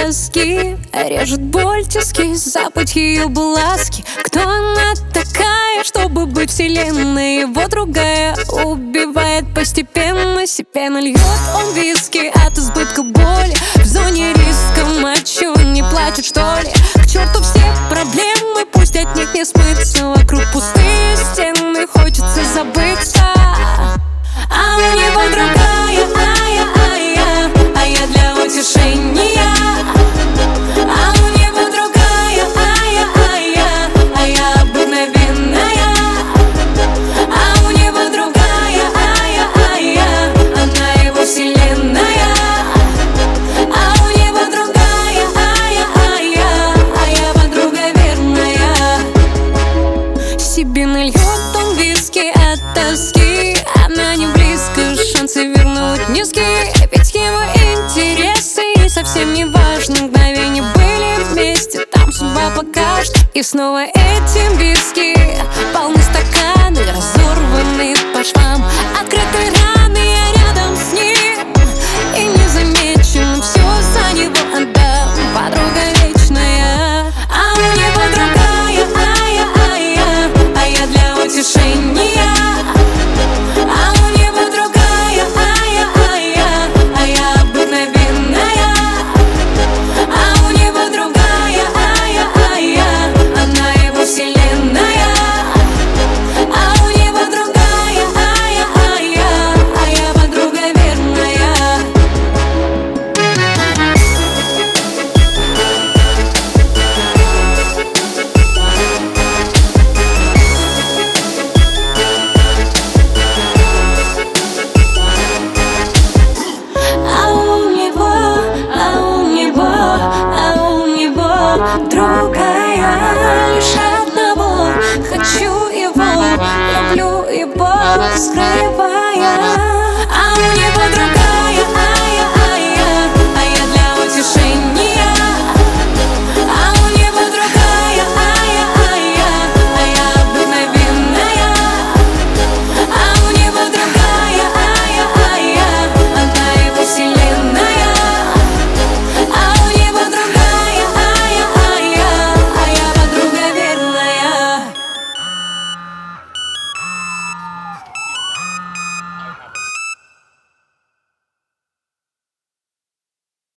тоски. Режет боль тиски, запах ее бласки. Кто она такая, чтобы быть вселенной его другая? Убивает постепенно, степенно льет он виски от избытка боли. В зоне риска мочу, не плачет что ли? К черту все проблемы, пусть от них не смыться. Вокруг пустые стены, хочется забыться. А у него другая, а я для утешения. А у него другая, а я обыкновенная. А у него другая, она его вселенная. А у него другая, а я подруга верная. Себе нальет он виски от тоски. Она не близко, шансы вернуть низкие. Ведь его интересы ей совсем не важны. Мгновения были вместе, там судьба покажет. И снова эти виски, полны стаканы, разорваны по швам, открытые раны, я рядом с ним. И незамечен, все за него отдам, подруга вечная. А у него другая, а я для утешения. А у него другая, а я обыкновенная. А у него другая, она его вселенная. А у него другая, а я подруга верная. Другая, лишь одного хочу его, люблю его, скрывая. А у него другая.